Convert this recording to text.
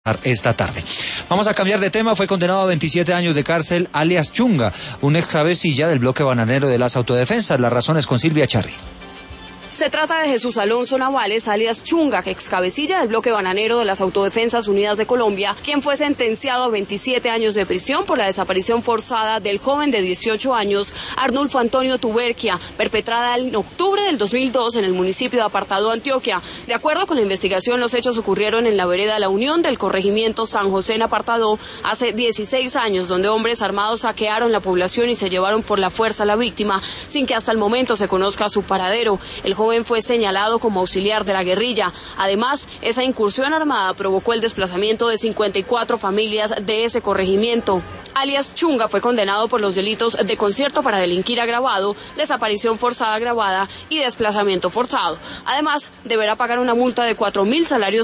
esta tarde. Vamos a cambiar de tema. Fue condenado a 27 años de cárcel alias Chunga, un ex cabecilla del bloque bananero de las autodefensas. Las razones con Silvia Charri. Se trata de Jesús Alonso Navales, alias Chunga, ex cabecilla del bloque bananero de las Autodefensas Unidas de Colombia, quien fue sentenciado a 27 años de prisión por la desaparición forzada del joven de 18 años, Arnulfo Antonio Tuberquia, perpetrada en octubre del 2002 en el municipio de Apartadó, Antioquia. De acuerdo con la investigación, los hechos ocurrieron en la vereda La Unión del corregimiento San José en Apartadó hace 16 años, donde hombres armados saquearon la población y se llevaron por la fuerza a la víctima, sin que hasta el momento se conozca su paradero. El joven fue señalado como auxiliar de la guerrilla. Además, esa incursión armada provocó el desplazamiento de 54 familias de ese corregimiento. Alias Chunga fue condenado por los delitos de concierto para delinquir agravado, desaparición forzada agravada y desplazamiento forzado. Además, deberá pagar una multa de 4.000 salarios